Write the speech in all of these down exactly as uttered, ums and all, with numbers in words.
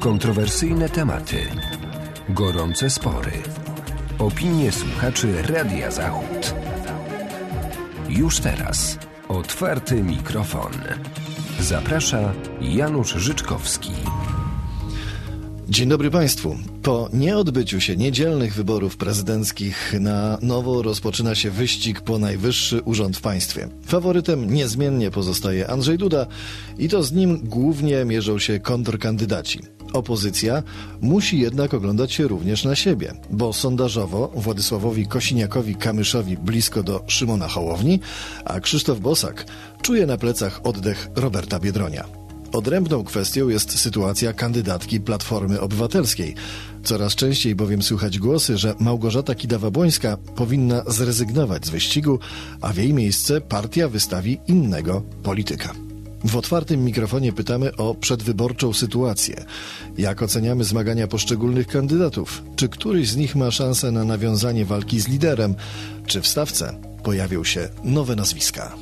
Kontrowersyjne tematy, gorące spory, opinie słuchaczy Radia Zachód. Już teraz otwarty mikrofon. Zaprasza Janusz Życzkowski. Dzień dobry Państwu. Po nieodbyciu się niedzielnych wyborów prezydenckich na nowo rozpoczyna się wyścig po najwyższy urząd w państwie. Faworytem niezmiennie pozostaje Andrzej Duda i to z nim głównie mierzą się kontrkandydaci. Opozycja musi jednak oglądać się również na siebie, bo sondażowo Władysławowi Kosiniakowi-Kamyszowi blisko do Szymona Hołowni, a Krzysztof Bosak czuje na plecach oddech Roberta Biedronia. Odrębną kwestią jest sytuacja kandydatki Platformy Obywatelskiej. Coraz częściej bowiem słychać głosy, że Małgorzata Kidawa-Błońska powinna zrezygnować z wyścigu, a w jej miejsce partia wystawi innego polityka. W otwartym mikrofonie pytamy o przedwyborczą sytuację. Jak oceniamy zmagania poszczególnych kandydatów? Czy któryś z nich ma szansę na nawiązanie walki z liderem? Czy w stawce pojawią się nowe nazwiska?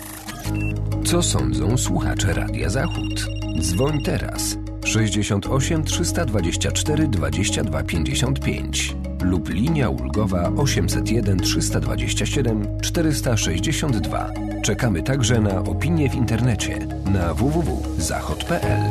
Co sądzą słuchacze Radia Zachód? Dzwoń teraz sześćdziesiąt osiem trzysta dwadzieścia cztery dwadzieścia dwa pięćdziesiąt pięć lub linia ulgowa osiemset jeden trzysta dwadzieścia siedem czterysta sześćdziesiąt dwa. Czekamy także na opinie w internecie na w w w kropka zachod kropka p l.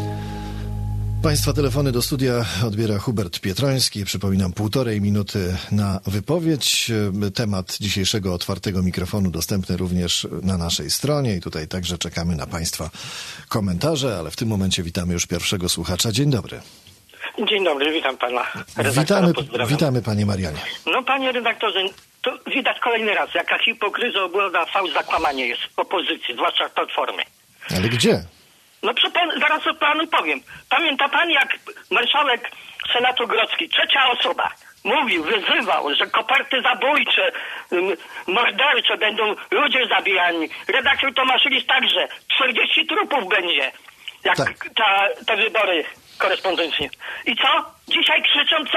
Państwa telefony do studia odbiera Hubert Pietroński. Przypominam, półtorej minuty na wypowiedź. Temat dzisiejszego otwartego mikrofonu dostępny również na naszej stronie i tutaj także czekamy na Państwa komentarze, ale w tym momencie witamy już pierwszego słuchacza. Dzień dobry. Dzień dobry, witam pana Witamy, witamy panie Marianie. No panie redaktorze, to widać kolejny raz, jaka hipokryzja, obłoda, fałsz, zakłamanie jest w opozycji, zwłaszcza w Platformie. Ale gdzie? No przy pan, zaraz panu powiem. Pamięta pan, jak marszałek Senatu Grodzki, trzecia osoba, mówił, wyzywał, że koperty zabójcze, mordercze, będą ludzie zabijani. Redaktor Tomaszylis także. czterdzieści trupów będzie, jak tak. ta, te wybory korespondencyjne. I co? Dzisiaj krzyczą co?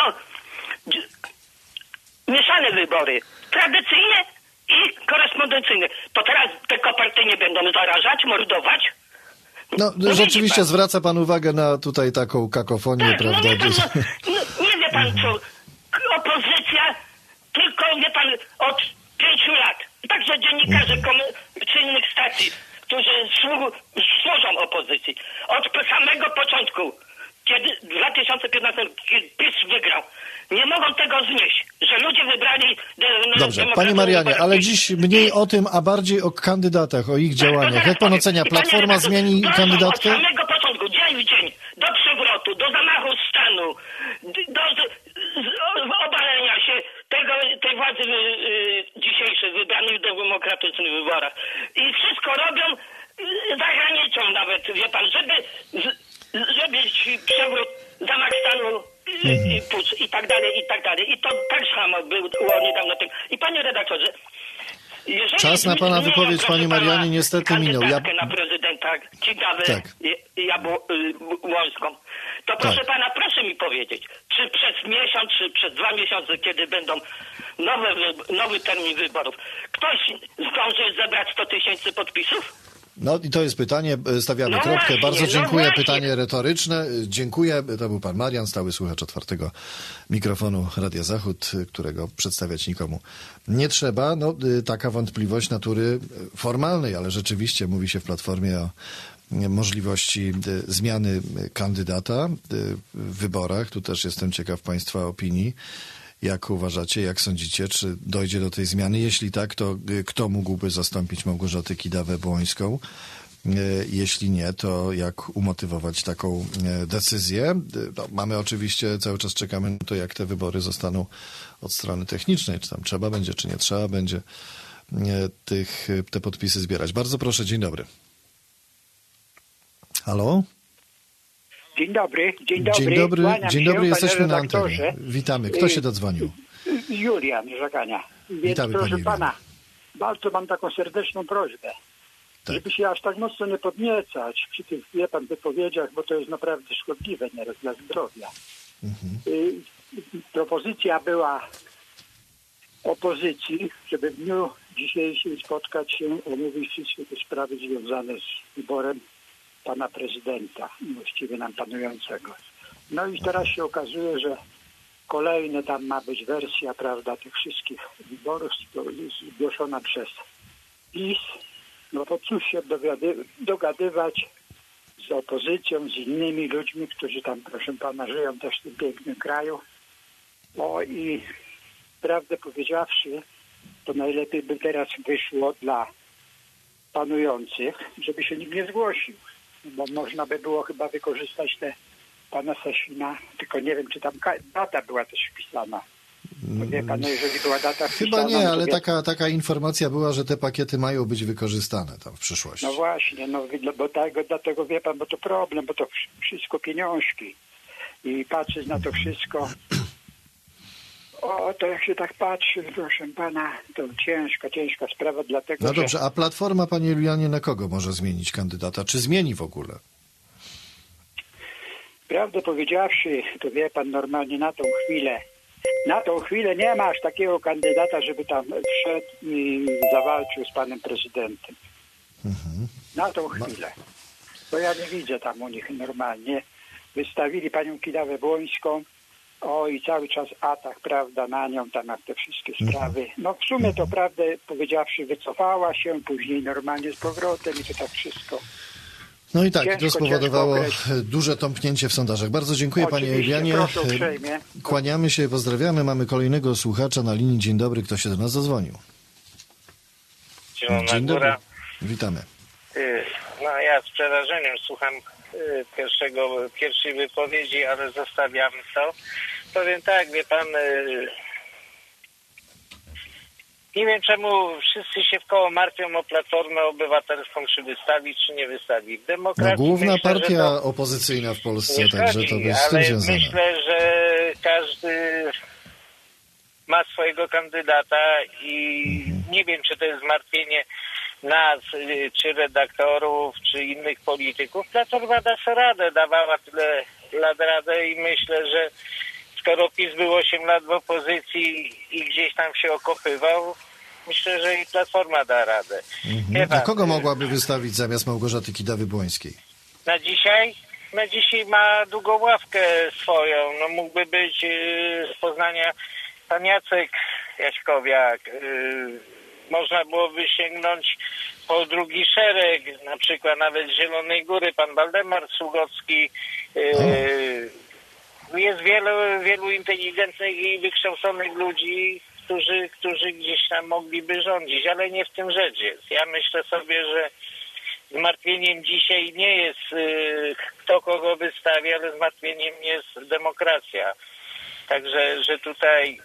Mieszane wybory. Tradycyjne i korespondencyjne. To teraz te koperty nie będą zarażać, mordować? No, no rzeczywiście pan. Zwraca pan uwagę na tutaj taką kakofonię, tak, prawda? No nie, pan, no, no, nie wie pan co, opozycja tylko, wie pan, od pięciu lat. Także dziennikarze czy innych stacji, którzy słu, służą opozycji. Od samego początku, kiedy w dwa tysiące piętnastym kiedy PiS wygrał, nie mogą tego znieść, że ludzie wybrali... De, Dobrze, panie Marianie, ale dziś mniej o tym, a bardziej o kandydatach, o ich działaniach. Jak pan ocenia, Platforma zmieni kandydatkę? Od samego początku, dzień w dzień, do przewrotu, do zamachu stanu, do obalenia się tego, tej władzy y, dzisiejszej, wybranej w demokratycznych wyborach. I wszystko robią y, za granicą nawet, wie pan, żeby z, zrobić przewrót, zamach stanu, Mhm. i pucz, i tak dalej, i tak dalej. I to tak samo było niedawno tym. I panie redaktorze, jeżeli czas na pana wypowiedź, panie Marianie, niestety minął. Ja... na prezydenta Kidawę tak. Jabłońską, to proszę tak. pana, proszę mi powiedzieć, czy przez miesiąc, czy przez dwa miesiące, kiedy będą nowe, nowy termin wyborów, ktoś zdąży zebrać sto tysięcy podpisów? No i to jest pytanie, stawiamy no kropkę. właśnie, Bardzo dziękuję, no pytanie retoryczne. Dziękuję, to był pan Marian, stały słuchacz otwartego mikrofonu Radia Zachód, którego przedstawiać nikomu nie trzeba. No, taka wątpliwość natury formalnej, ale rzeczywiście mówi się w Platformie o możliwości zmiany kandydata w wyborach. Tu też jestem ciekaw państwa opinii. Jak uważacie, jak sądzicie, czy dojdzie do tej zmiany? Jeśli tak, to kto mógłby zastąpić Małgorzatę Kidawę-Błońską? Jeśli nie, to jak umotywować taką decyzję? No, mamy oczywiście, cały czas czekamy na to, jak te wybory zostaną od strony technicznej, czy tam trzeba będzie, czy nie trzeba będzie tych, te podpisy zbierać. Bardzo proszę, dzień dobry. Halo? Dzień dobry, dzień dobry. Dzień dobry, dzień dobry, się, jesteśmy na antenie. Witamy. Kto się dodzwonił? Julian z Żagania. Więc Witamy, proszę panie pana, bardzo mam taką serdeczną prośbę, tak. żeby się aż tak mocno nie podniecać przy tych, wie pan, wypowiedziach, bo to jest naprawdę szkodliwe nieraz dla zdrowia. Mhm. Y, propozycja była opozycji, żeby w dniu dzisiejszym spotkać się, omówić wszystkie te sprawy związane z wyborem pana prezydenta, właściwie nam panującego. No i teraz się okazuje, że kolejna tam ma być wersja, prawda, tych wszystkich wyborów zgłoszona przez PiS. No to cóż się dowiady- dogadywać z opozycją, z innymi ludźmi, którzy tam, proszę pana, żyją też w tym pięknym kraju. O i prawdę powiedziawszy, to najlepiej by teraz wyszło dla panujących, żeby się nikt nie zgłosił. Bo można by było chyba wykorzystać te pana Sasina, tylko nie wiem, czy tam data była też wpisana. Bo wie pan, no jeżeli była data wpisana... Chyba nie, no ale wie... taka, taka informacja była, że te pakiety mają być wykorzystane tam w przyszłości. No właśnie, no bo tego, dlatego wie pan, bo to problem, bo to wszystko pieniążki. I patrzeć na to wszystko... O, to jak się tak patrzy, proszę pana, to ciężka, ciężka sprawa, dlatego No dobrze, że... a Platforma, panie Julianie, na kogo może zmienić kandydata? Czy zmieni w ogóle? Prawdę powiedziawszy, to wie pan, normalnie na tą chwilę, na tą chwilę nie ma aż takiego kandydata, żeby tam wszedł i zawalczył z panem prezydentem. Mhm. Na tą chwilę. Bo ja nie widzę tam u nich normalnie. Wystawili panią Kidawę Błońską, o i cały czas atak, prawda, na nią, tam jak te wszystkie sprawy. No w sumie to prawdę powiedziawszy wycofała się, później normalnie z powrotem i to tak wszystko. No i tak, Ciężko, to spowodowało ciężko duże tąpnięcie w sondażach. Bardzo dziękuję panie Oczywiście, Julianie. proszę uprzejmie. Kłaniamy się, pozdrawiamy. Mamy kolejnego słuchacza na linii. Dzień dobry, kto się do nas zadzwonił? Zielona Dzień dobry. Góra. Witamy. No ja z przerażeniem słucham pierwszego, pierwszej wypowiedzi, ale zostawiamy to. Powiem tak, wie pan, nie wiem czemu wszyscy się w koło martwią o Platformę Obywatelską, czy wystawić, czy nie wystawić. W demokracji No, główna myślę, partia że to opozycyjna w Polsce, nie także szkodzi, to jest z tym ale związane. myślę, że każdy ma swojego kandydata i Mhm. nie wiem, czy to jest zmartwienie nas, czy redaktorów, czy innych polityków. Platforma da sobie radę, dawała tyle lat radę i myślę, że skoro PiS był osiem lat w opozycji i gdzieś tam się okopywał, myślę, że i Platforma da radę. Mhm. A kogo mogłaby wystawić zamiast Małgorzaty Kidawy-Błońskiej? Na dzisiaj? Na dzisiaj ma długą ławkę swoją. No mógłby być yy, z Poznania pan Jacek Jaśkowiak. Yy, można byłoby sięgnąć po drugi szereg, na przykład nawet z Zielonej Góry, pan Waldemar Sługocki. Yy, jest wielu, wielu inteligentnych i wykształconych ludzi, którzy, którzy gdzieś tam mogliby rządzić, ale nie w tym rzecz jest. Ja myślę sobie, że zmartwieniem dzisiaj nie jest y, kto kogo wystawi, ale zmartwieniem jest demokracja. Także, że tutaj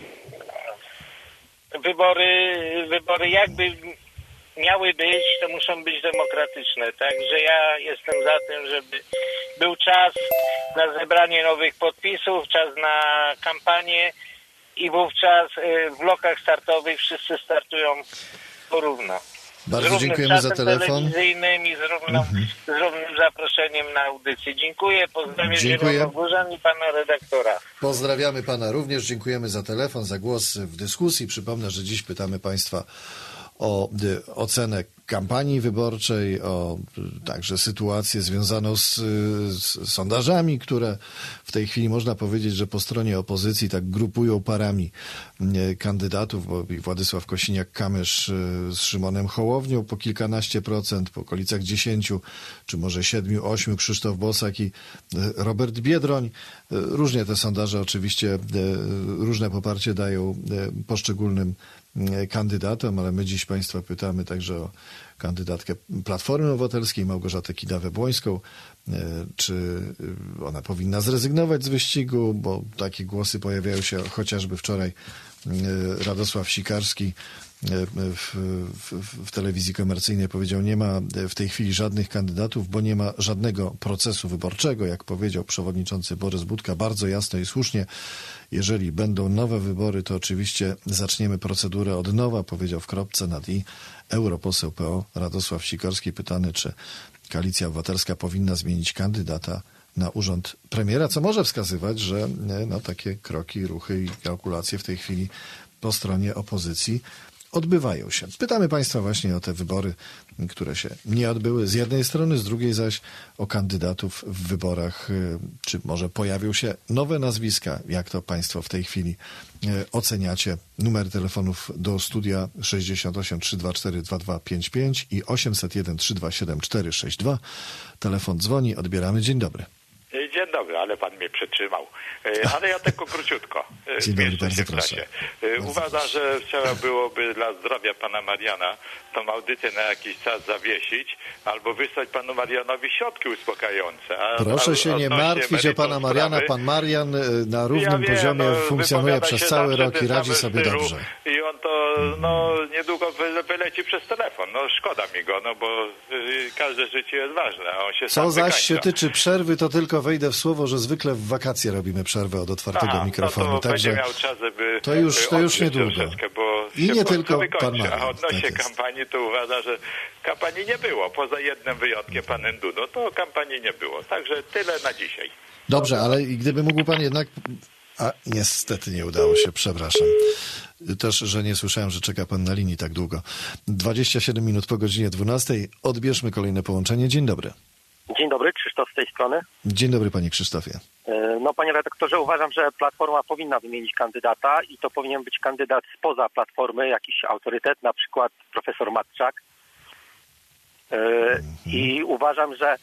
wybory, wybory jakby miały być, to muszą być demokratyczne. Także ja jestem za tym, żeby był czas na zebranie nowych podpisów, czas na kampanię i wówczas w blokach startowych wszyscy startują porówno. Bardzo z równym dziękujemy za czasem telefon. telewizyjnym i z, równą, Mhm. z równym zaproszeniem na audycję. Dziękuję, pozdrawiam Dziękuję. Zielonogórzan i pana redaktora. Pozdrawiamy pana również, dziękujemy za telefon, za głos w dyskusji. Przypomnę, że dziś pytamy państwa o y, ocenę kampanii wyborczej, o y, także sytuację związaną z, z sondażami, które w tej chwili można powiedzieć, że po stronie opozycji tak grupują parami y, kandydatów, bo i Władysław Kosiniak-Kamysz y, z Szymonem Hołownią po kilkanaście procent, po okolicach dziesięciu, czy może siedmiu, ośmiu Krzysztof Bosak i y, Robert Biedroń. Y, różnie te sondaże oczywiście, y, różne poparcie dają y, poszczególnym kandydatom, ale my dziś państwa pytamy także o kandydatkę Platformy Obywatelskiej, Małgorzatę Kidawę-Błońską. Czy ona powinna zrezygnować z wyścigu, bo takie głosy pojawiają się chociażby wczoraj. Radosław Sikarski w, w, w telewizji komercyjnej powiedział, nie ma w tej chwili żadnych kandydatów, bo nie ma żadnego procesu wyborczego. Jak powiedział przewodniczący Borys Budka bardzo jasno i słusznie, jeżeli będą nowe wybory, to oczywiście zaczniemy procedurę od nowa, powiedział w kropce nad i europoseł P O Radosław Sikorski, pytany, czy Koalicja Obywatelska powinna zmienić kandydata na urząd premiera, co może wskazywać, że no, takie kroki, ruchy i kalkulacje w tej chwili po stronie opozycji odbywają się. Pytamy Państwa właśnie o te wybory, które się nie odbyły z jednej strony, z drugiej zaś o kandydatów w wyborach. Czy może pojawią się nowe nazwiska? Jak to Państwo w tej chwili oceniacie? Numer telefonów do studia sześćdziesiąt osiem trzysta dwadzieścia cztery dwadzieścia dwa pięćdziesiąt pięć i osiemset jeden trzysta dwadzieścia siedem czterysta sześćdziesiąt dwa. Telefon dzwoni, odbieramy. Dzień dobry. Dzień dobry, ale pan mnie przetrzymał. Ale ja tylko króciutko. Dzień dobry, bardzo proszę. Uważam, że trzeba byłoby dla zdrowia pana Mariana tą audycję na jakiś czas zawiesić albo wysłać panu Marianowi środki uspokajające. A, Proszę a, się nie martwić o pana Mariana. Pan Marian na równym ja wiem, poziomie no, funkcjonuje przez cały rok i radzi sobie stylu, dobrze. I on to no, niedługo wyleci przez telefon. No szkoda mi go, no bo y, każde życie jest ważne. A on się Co sam zaś wykańcza. się tyczy przerwy, to tylko wejdę w słowo, że zwykle w wakacje robimy przerwę od otwartego Aha, mikrofonu. No to Także będzie miał czas, żeby to już, to już niedługo. Bo I nie tylko wykończy. pan Marian. A odnośnie tak kampanii, to uważam, że kampanii nie było. Poza jednym wyjątkiem, panem Dudą, to kampanii nie było. Także tyle na dzisiaj. Dobrze, ale gdyby mógł pan jednak... A niestety nie udało się, przepraszam. Też, że nie słyszałem, że czeka pan na linii tak długo. dwadzieścia siedem minut po godzinie dwunastej. Odbierzmy kolejne połączenie. Dzień dobry. Dzień dobry, Krzysztof z tej strony. Dzień dobry, panie Krzysztofie. No, panie redaktorze, uważam, że Platforma powinna wymienić kandydata i to powinien być kandydat spoza Platformy, jakiś autorytet, na przykład profesor Matczak. Mhm. I uważam, że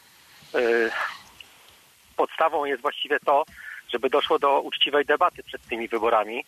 podstawą jest właściwie to, żeby doszło do uczciwej debaty przed tymi wyborami.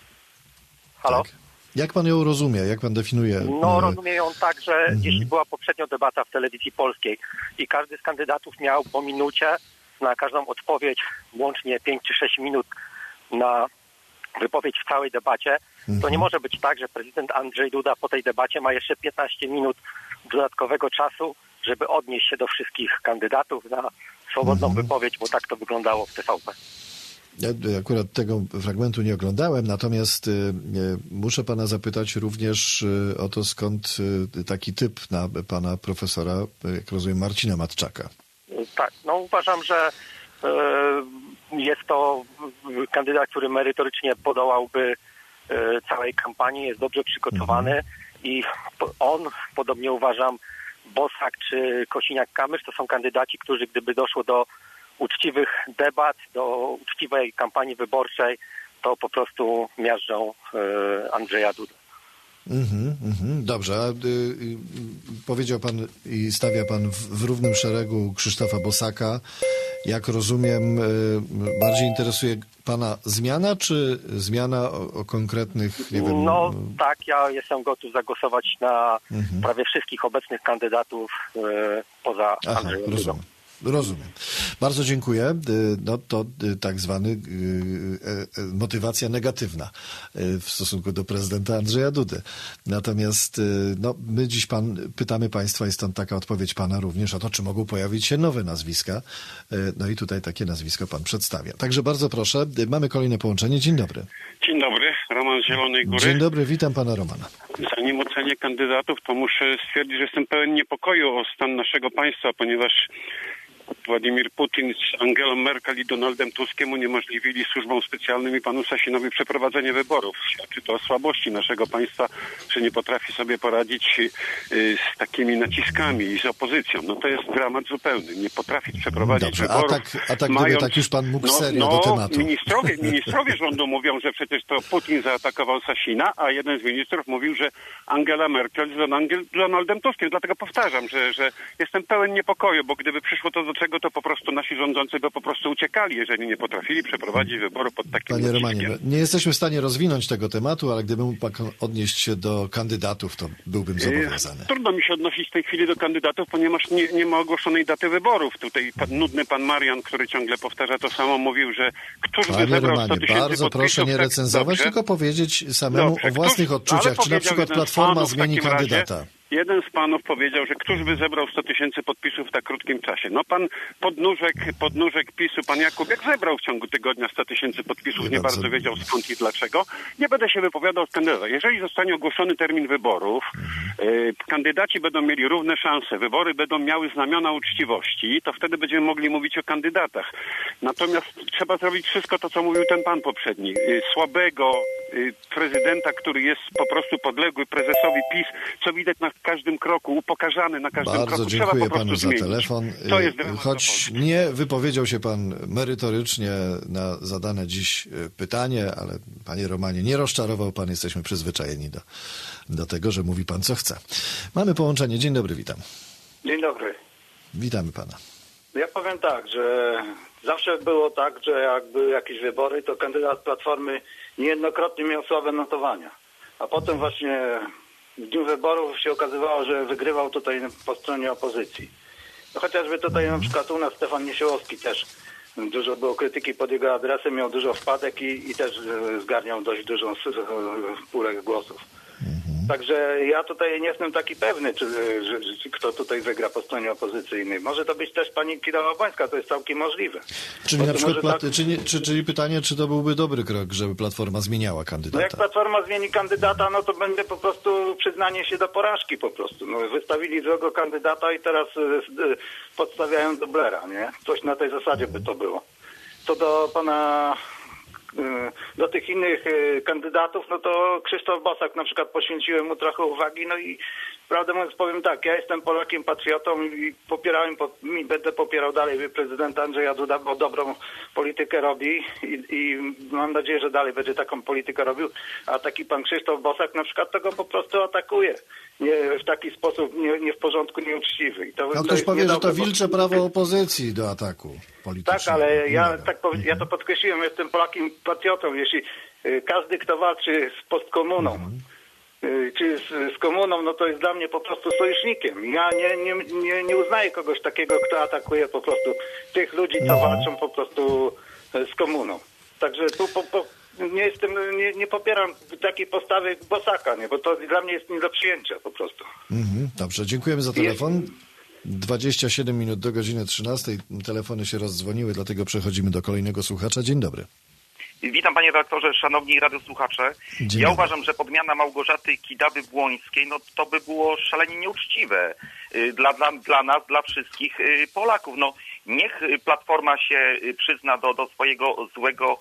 Halo? Tak. Jak pan ją rozumie? Jak pan definiuje? No, rozumiem ją tak, że mhm. jeśli była poprzednio debata w telewizji polskiej i każdy z kandydatów miał po minucie na każdą odpowiedź, łącznie pięć czy sześć minut na wypowiedź w całej debacie, mhm. to nie może być tak, że prezydent Andrzej Duda po tej debacie ma jeszcze piętnaście minut dodatkowego czasu, żeby odnieść się do wszystkich kandydatów na swobodną mhm. wypowiedź, bo tak to wyglądało w T V P. Ja akurat tego fragmentu nie oglądałem, natomiast y, muszę pana zapytać również y, o to, skąd y, taki typ na pana profesora, jak rozumiem, Marcina Matczaka. Tak, no uważam, że y, jest to kandydat, który merytorycznie podołałby y, całej kampanii, jest dobrze przygotowany mhm. i on, podobnie uważam, Bosak czy Kosiniak-Kamysz to są kandydaci, którzy gdyby doszło do uczciwych debat, do uczciwej kampanii wyborczej, to po prostu miażdżą y, Andrzeja Dudę. Mm-hmm, mm-hmm. Dobrze, a y, y, powiedział pan i stawia pan w, w równym szeregu Krzysztofa Bosaka. Jak rozumiem, y, bardziej interesuje pana zmiana, czy zmiana o, o konkretnych, nie wiem... No tak, ja jestem gotów zagłosować na mm-hmm. prawie wszystkich obecnych kandydatów y, poza Aha, Andrzejem rozumiem. Dudą. Rozumiem. Bardzo dziękuję. No to tak zwany motywacja negatywna w stosunku do prezydenta Andrzeja Dudy. Natomiast no, my dziś pan, pytamy państwa i stąd taka odpowiedź pana również o to, czy mogą pojawić się nowe nazwiska. No i tutaj takie nazwisko pan przedstawia. Także bardzo proszę. Mamy kolejne połączenie. Dzień dobry. Dzień dobry. Roman z Zielonej Góry. Dzień dobry. Witam pana Romana. Zanim ocenię kandydatów, to muszę stwierdzić, że jestem pełen niepokoju o stan naszego państwa, ponieważ Władimir Putin z Angelą Merkel i Donaldem Tuskiem uniemożliwili służbom specjalnym i panu Sasinowi przeprowadzenie wyborów. Świadczy to o słabości naszego państwa, że nie potrafi sobie poradzić z takimi naciskami i z opozycją. No to jest dramat zupełny. Nie potrafi przeprowadzić Dobrze, wyborów. A tak, a tak mając, gdyby tak już pan mógł no, serio no, do tematu. Ministrowie, ministrowie rządu mówią, że przecież to Putin zaatakował Sasina, a jeden z ministrów mówił, że Angela Merkel z Donaldem Tuskiem. Dlatego powtarzam, że, że jestem pełen niepokoju, bo gdyby przyszło to do czego, to po prostu nasi rządzący by po prostu uciekali, jeżeli nie potrafili przeprowadzić wyboru pod takim Panie naciskiem. Romanie, nie jesteśmy w stanie rozwinąć tego tematu, ale gdybym mógł pan odnieść się do kandydatów, to byłbym zobowiązany. Trudno mi się odnosić w tej chwili do kandydatów, ponieważ nie, nie ma ogłoszonej daty wyborów. Tutaj pan, nudny pan Marian, który ciągle powtarza to samo, mówił, że któż by Panie zebrał Romanie, sto tysięcy bardzo proszę podpisów, nie tak, recenzować, dobrze? tylko powiedzieć samemu Dobrze, o własnych któż, odczuciach, czy na przykład Platforma zmieni kandydata. Razie, jeden z panów powiedział, że któż by zebrał sto tysięcy podpisów w tak krótkim czasie. No pan podnóżek, podnóżek PiSu, pan Jakubiak zebrał w ciągu tygodnia sto tysięcy podpisów, nie, nie bardzo wiedział skąd i dlaczego. Nie będę się wypowiadał z kandydatów. Jeżeli zostanie ogłoszony termin wyborów, mhm. y, kandydaci będą mieli równe szanse, wybory będą miały znamiona uczciwości, to wtedy będziemy mogli mówić o kandydatach. Natomiast trzeba zrobić wszystko to, co mówił ten pan poprzedni. Słabego prezydenta, który jest po prostu podległy prezesowi PiS, co widać na każdym kroku, upokarzany na każdym Bardzo kroku. dziękuję Trzeba po panu za zmienić. telefon. To jest Choć nie wypowiedział się pan merytorycznie na zadane dziś pytanie, ale panie Romanie, nie rozczarował pan, jesteśmy przyzwyczajeni do, do tego, że mówi pan co chce. Mamy połączenie. Dzień dobry, witam. Dzień dobry. Witamy pana. Ja powiem tak, że zawsze było tak, że jak były jakieś wybory, to kandydat Platformy niejednokrotnie miał słabe notowania. A potem właśnie w dniu wyborów się okazywało, że wygrywał tutaj po stronie opozycji. No chociażby tutaj na przykład u nas Stefan Niesiołowski też dużo było krytyki pod jego adresem, miał dużo wpadek i, i też zgarniał dość dużą pulę głosów. Także ja tutaj nie jestem taki pewny, czy, że, że, kto tutaj wygra po stronie opozycyjnej. Może to być też pani Kidawa-Błońska, to jest całkiem możliwe. Czyli na przykład, tak... czy, czy, czyli pytanie, czy to byłby dobry krok, żeby Platforma zmieniała kandydata? No jak Platforma zmieni kandydata, no to będzie po prostu przyznanie się do porażki po prostu. No, wystawili złego kandydata i teraz y, y, podstawiają dublera, nie? Coś na tej zasadzie by to było. Co do pana... do tych innych kandydatów, no to Krzysztof Bosak na przykład poświęciłem mu trochę uwagi, no i prawdę mówiąc powiem tak, ja jestem Polakiem patriotą i popierałem i będę popierał dalej prezydenta Andrzeja Duda, bo dobrą politykę robi i, i mam nadzieję, że dalej będzie taką politykę robił, a taki pan Krzysztof Bosak na przykład tego po prostu atakuje. Nie, w taki sposób nie, nie w porządku, nieuczciwy. I to, no to ktoś powie, że to bo... wilcze prawo opozycji do ataku politycznego. Tak, ale ja, nie tak powie, ja to podkreśliłem, jestem Polakiem patriotą. Jeśli y, każdy, kto walczy z postkomuną, mhm. y, czy z, z komuną, no to jest dla mnie po prostu sojusznikiem. Ja nie, nie, nie, nie uznaję kogoś takiego, kto atakuje po prostu tych ludzi, co mhm. walczą po prostu z komuną. Także tu po, po, nie jestem, nie, nie popieram takiej postawy Bosaka, nie, bo to dla mnie jest nie do przyjęcia po prostu. Mhm. Dobrze, dziękujemy za telefon. dwadzieścia siedem minut do godziny trzynastej. Telefony się rozdzwoniły, dlatego przechodzimy do kolejnego słuchacza. Dzień dobry. Witam panie redaktorze, szanowni radiosłuchacze. Dzień ja dobry. uważam, że podmiana Małgorzaty Kidawy-Błońskiej, no to by było szalenie nieuczciwe dla, dla, dla nas, dla wszystkich Polaków. No niech Platforma się przyzna do, do swojego złego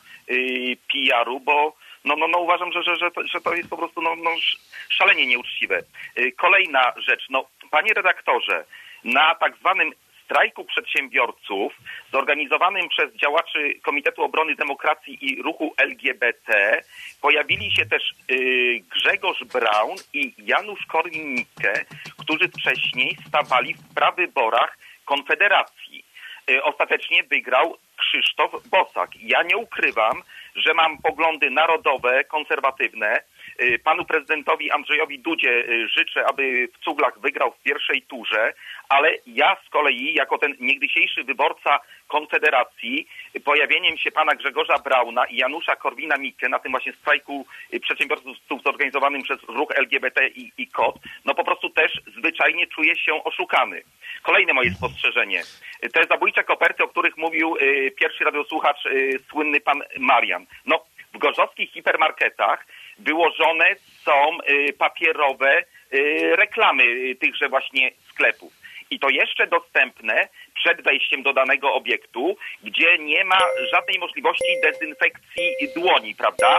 P R u, bo no, no, no uważam, że, że, że, to, że to jest po prostu no, no, szalenie nieuczciwe. Kolejna rzecz, no panie redaktorze, na tak zwanym strajku przedsiębiorców zorganizowanym przez działaczy Komitetu Obrony Demokracji i Ruchu L G B T pojawili się też y, Grzegorz Braun i Janusz Korwin-Mikke, którzy wcześniej stawali w prawyborach Konfederacji. Y, ostatecznie wygrał Krzysztof Bosak. Ja nie ukrywam, że mam poglądy narodowe, konserwatywne. Panu prezydentowi Andrzejowi Dudzie życzę, aby w cuglach wygrał w pierwszej turze, ale ja z kolei, jako ten niegdysiejszy wyborca Konfederacji, pojawieniem się pana Grzegorza Brauna i Janusza Korwina-Mikke na tym właśnie strajku przedsiębiorców zorganizowanym przez ruch L G B T i, i K O T, no po prostu też zwyczajnie czuję się oszukany. Kolejne moje spostrzeżenie. Te zabójcze koperty, o których mówił y, pierwszy radiosłuchacz, y, słynny pan Marian. No, w gorzowskich hipermarketach wyłożone są y, papierowe y, reklamy y, tychże właśnie sklepów. I to jeszcze dostępne przed wejściem do danego obiektu, gdzie nie ma żadnej możliwości dezynfekcji dłoni, prawda?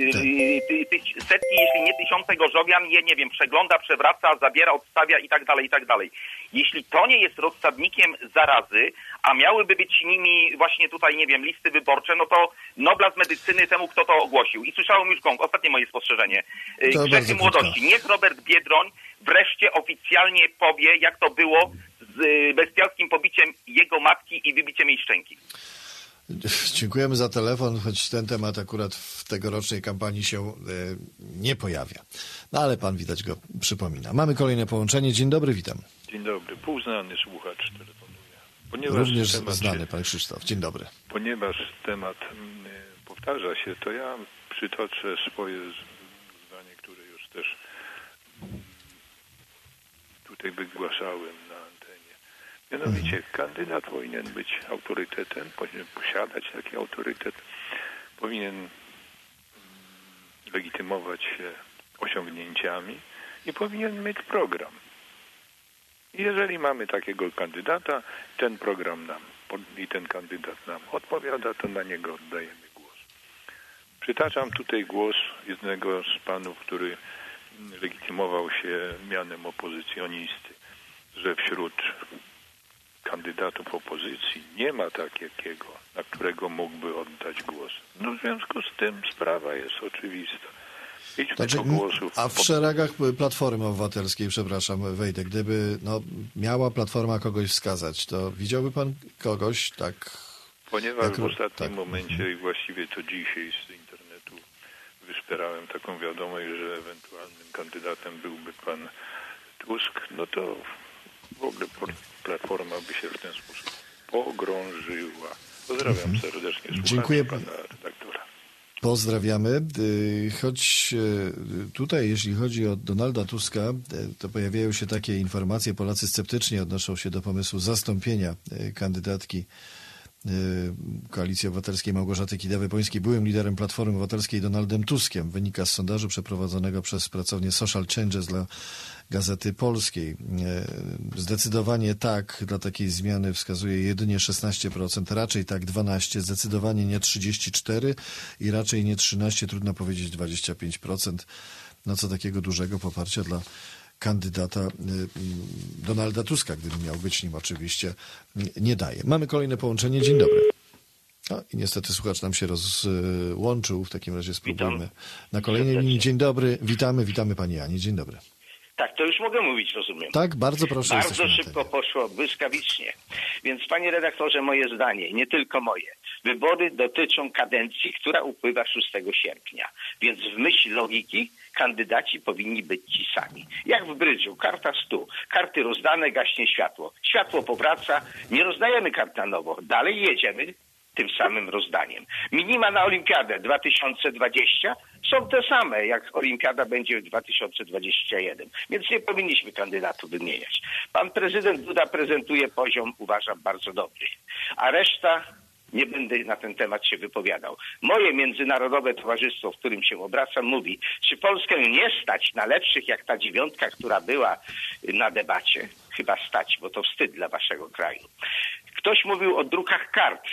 Yy, tych setki, jeśli nie tysiące gorzowian je, nie wiem, przegląda, przewraca, zabiera, odstawia i tak dalej, i tak dalej. Jeśli to nie jest rozsadnikiem zarazy, a miałyby być nimi właśnie tutaj, nie wiem, listy wyborcze, no to Nobla z medycyny temu, kto to ogłosił. I słyszałem już gong. Ostatnie moje spostrzeżenie. Yy, Grzechy młodości. Niech Robert Biedroń wreszcie oficjalnie powie, jak to było z bestialskim pobiciem jego matki i wybiciem jej szczęki. Dziękujemy za telefon, choć ten temat akurat w tegorocznej kampanii się y, nie pojawia. No ale pan widać go przypomina. Mamy kolejne połączenie. Dzień dobry, witam. Dzień dobry. Półznany słuchacz telefonuje. Ponieważ Również temat znany, się, pan Krzysztof. Dzień dobry. Ponieważ temat y, powtarza się, to ja przytoczę swoje zdanie, które już też tutaj wygłaszałem na antenie. Mianowicie mhm. kandydat powinien być autorytetem, powinien posiadać taki autorytet, powinien legitymować się osiągnięciami i powinien mieć program. I jeżeli mamy takiego kandydata, ten program nam i ten kandydat nam odpowiada, to na niego oddajemy głos. Przytaczam tutaj głos jednego z panów, który legitymował się mianem opozycjonisty, że wśród kandydatów opozycji nie ma takiego, na którego mógłby oddać głos. No w związku z tym sprawa jest oczywista. Idźmy Znaczy, do głosów. a w szeregach Platformy Obywatelskiej, przepraszam, wejdę, gdyby no, miała Platforma kogoś wskazać, to widziałby pan kogoś tak? Ponieważ jak, w ostatnim tak. momencie i właściwie to dzisiaj z internetu wyszperałem taką wiadomość, że ewentualnym kandydatem byłby pan Tusk, no to w ogóle Platforma by się w ten sposób pogrążyła. Pozdrawiam mhm. serdecznie słuchaczy, Dziękuję pana redaktora. Pozdrawiamy. Choć tutaj, jeśli chodzi o Donalda Tuska, to pojawiają się takie informacje, Polacy sceptycznie odnoszą się do pomysłu zastąpienia kandydatki Koalicji Obywatelskiej Małgorzaty Kidawy-Błońskiej byłym liderem Platformy Obywatelskiej Donaldem Tuskiem. Wynika z sondażu przeprowadzonego przez pracownię Social Changes dla Gazety Polskiej. Zdecydowanie tak dla takiej zmiany wskazuje jedynie szesnaście procent, raczej tak dwanaście procent, zdecydowanie nie trzydzieści cztery procent i raczej nie trzynaście procent, trudno powiedzieć dwadzieścia pięć procent. No co takiego dużego poparcia dla kandydata Donalda Tuska, gdyby miał być nim oczywiście, nie daje. Mamy kolejne połączenie. Dzień dobry. No i niestety słuchacz nam się rozłączył. W takim razie spróbujmy. Witam. Na kolejnej linii. Dzień dobry. Witamy, witamy pani Ani. Dzień dobry. Tak, to już mogę mówić, rozumiem. Tak, bardzo proszę. Bardzo szybko poszło, błyskawicznie. Więc panie redaktorze, moje zdanie, nie tylko moje. Wybory dotyczą kadencji, która upływa szóstego sierpnia. Więc w myśl logiki kandydaci powinni być ci sami. Jak w brydżu, karta stu. Karty rozdane, gaśnie światło. Światło powraca, nie rozdajemy kart na nowo. Dalej jedziemy tym samym rozdaniem. Minima na Olimpiadę dwa tysiące dwadzieścia są te same, jak Olimpiada będzie w dwa tysiące dwudziestym pierwszym. Więc nie powinniśmy kandydatów wymieniać. Pan prezydent Duda prezentuje poziom, uważam, bardzo dobry. A reszta, nie będę na ten temat się wypowiadał. Moje międzynarodowe towarzystwo, w którym się obracam, mówi, czy Polskę nie stać na lepszych, jak ta dziewiątka, która była na debacie? Chyba stać, bo to wstyd dla waszego kraju. Ktoś mówił o drukach kart,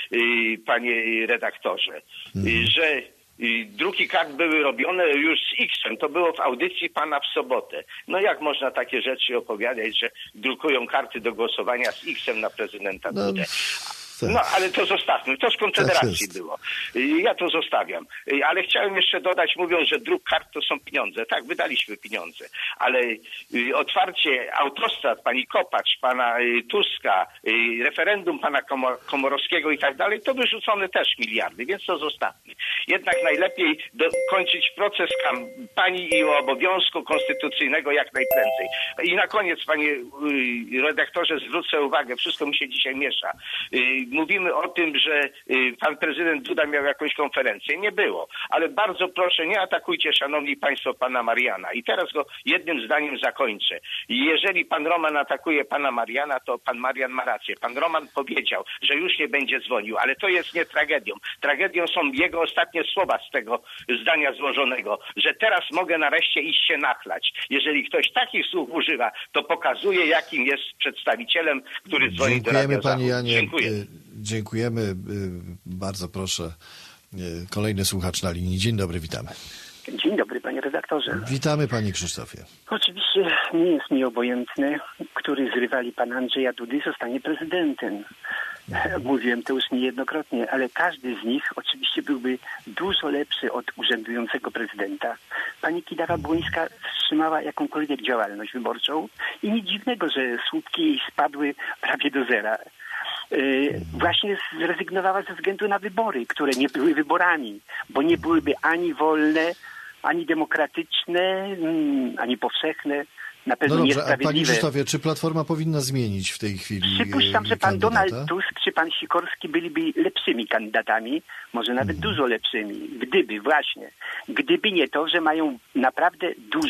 panie redaktorze, hmm. że druki kart były robione już z X-em. To było w audycji pana w sobotę. No jak można takie rzeczy opowiadać, że drukują karty do głosowania z X-em na prezydenta no. Dudę? No, ale to zostawmy. To z Konfederacji tak było. Ja to zostawiam. Ale chciałem jeszcze dodać, mówią, że druk kart to są pieniądze. Tak, wydaliśmy pieniądze. Ale otwarcie autostrad pani Kopacz, pana Tuska, referendum pana Komorowskiego i tak dalej, to wyrzucone też miliardy, więc to zostawmy. Jednak najlepiej dokończyć proces kampanii i obowiązku konstytucyjnego jak najprędzej. I na koniec, panie redaktorze, zwrócę uwagę, wszystko mi się dzisiaj miesza. Mówimy o tym, że pan prezydent Duda miał jakąś konferencję. Nie było. Ale bardzo proszę, nie atakujcie, szanowni państwo, pana Mariana. I teraz go jednym zdaniem zakończę. Jeżeli pan Roman atakuje pana Mariana, to pan Marian ma rację. Pan Roman powiedział, że już nie będzie dzwonił, ale to jest nie tragedią. Tragedią są jego ostatnie słowa z tego zdania złożonego, że teraz mogę nareszcie iść się nachlać. Jeżeli ktoś takich słów używa, to pokazuje, jakim jest przedstawicielem, który dzwoni do Radia pani Janie. Dziękuję. Dziękujemy. Bardzo proszę. Kolejny słuchacz na linii. Dzień dobry, witamy. Dzień dobry, panie redaktorze. Witamy, panie Krzysztofie. Oczywiście nie jest mi obojętne, który z rywali pana Andrzeja Dudy zostanie prezydentem. Mówiłem to już niejednokrotnie, ale każdy z nich oczywiście byłby dużo lepszy od urzędującego prezydenta. Pani Kidawa-Błońska wstrzymała jakąkolwiek działalność wyborczą i nic dziwnego, że słupki jej spadły prawie do zera. Yy, właśnie zrezygnowała ze względu na wybory, które nie były wyborami, bo nie byłyby ani wolne, ani demokratyczne, ani powszechne. Na pewno no dobrze, niesprawiedliwe. A panie Krzysztofie, czy Platforma powinna zmienić w tej chwili Przypuszczam, że pan kandydata? Donald Tusk czy pan Sikorski byliby lepszymi kandydatami, może nawet hmm. dużo lepszymi, gdyby właśnie, gdyby nie to, że mają naprawdę duży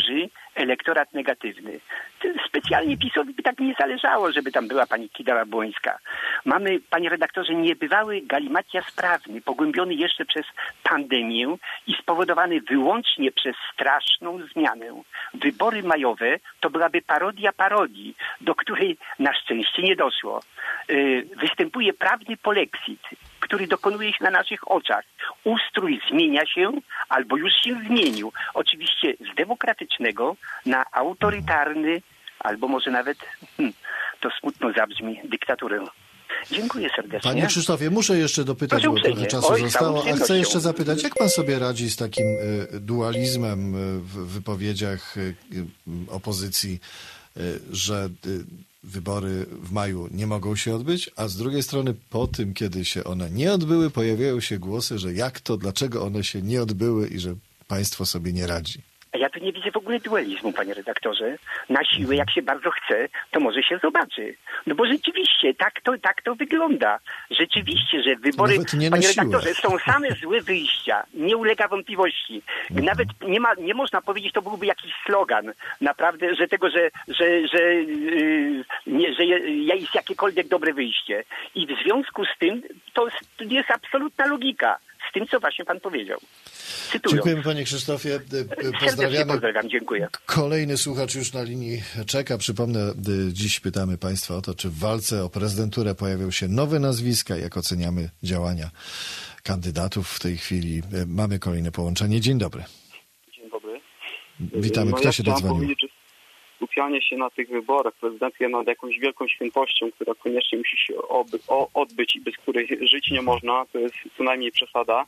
elektorat negatywny. Specjalnie PiS-owi by tak nie zależało, żeby tam była pani Kidawa-Błońska. Mamy, panie redaktorze, niebywały galimatias prawny, pogłębiony jeszcze przez pandemię i spowodowany wyłącznie przez straszną zmianę. Wybory majowe to byłaby parodia parodii, do której na szczęście nie doszło. Yy, występuje prawny polexit, który dokonuje się na naszych oczach. Ustrój zmienia się albo już się zmienił. Oczywiście z demokratycznego na autorytarny albo może nawet, hmm, to smutno zabrzmi, dyktaturę. Dziękuję serdecznie. Panie Krzysztofie, muszę jeszcze dopytać, Proszę bo trochę uprzejmie. czasu Oj, zostało, a chcę jeszcze przyjemnością. zapytać, jak pan sobie radzi z takim y, dualizmem y, w wypowiedziach y, y, opozycji, y, że y, wybory w maju nie mogą się odbyć, a z drugiej strony po tym, kiedy się one nie odbyły, pojawiają się głosy, że jak to, dlaczego one się nie odbyły i że państwo sobie nie radzi. A ja tu nie widzę w ogóle dualizmu, panie redaktorze. Na siłę, jak się bardzo chce, to może się zobaczy. No bo rzeczywiście, tak to, tak to wygląda. Rzeczywiście, że wybory, Nawet nie na panie siłę. redaktorze, są same złe wyjścia. Nie ulega wątpliwości. Nawet nie ma, nie można powiedzieć, to byłby jakiś slogan. Naprawdę, że tego, że, że, że, yy, nie, że jest jakiekolwiek dobre wyjście. I w związku z tym to jest, to jest absolutna logika. Z tym, co właśnie pan powiedział. Cytując. Dziękujemy, panie Krzysztofie. Serdecznie Pozdrawiamy. pozdrawiam, dziękuję. Kolejny słuchacz już na linii czeka. Przypomnę, y, dziś pytamy państwa o to, czy w walce o prezydenturę pojawią się nowe nazwiska, jak oceniamy działania kandydatów w tej chwili. Y, Mamy kolejne połączenie. Dzień dobry. Dzień dobry. Witamy. No Kto ja się chciałem dodzwonił? powiedzieć, że skupianie się na tych wyborach prezydenckich nad jakąś wielką świętością, która koniecznie musi się oby, o, odbyć i bez której żyć nie można, to jest co najmniej przesada.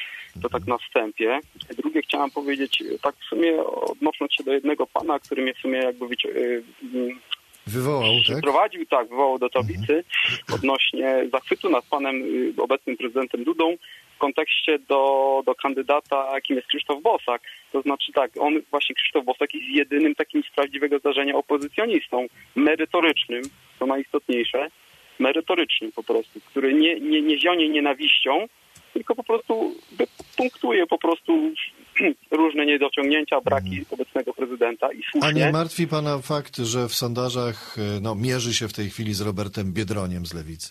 To tak na wstępie. Drugie chciałem powiedzieć, tak w sumie odnosząc się do jednego pana, który mnie w sumie jakby wyci- Wywołał, tak? Prowadził, tak, wywołał do tablicy odnośnie zachwytu nad panem y, obecnym prezydentem Dudą w kontekście do, do kandydata, jakim jest Krzysztof Bosak. To znaczy tak, on właśnie Krzysztof Bosak jest jedynym takim z prawdziwego zdarzenia opozycjonistą, merytorycznym, to najistotniejsze, merytorycznym po prostu, który nie, nie, nie zionie nienawiścią, tylko po prostu punktuje po prostu różne niedociągnięcia, braki obecnego prezydenta i słusznie. A nie martwi pana fakt, że w sondażach no, mierzy się w tej chwili z Robertem Biedroniem z Lewicy?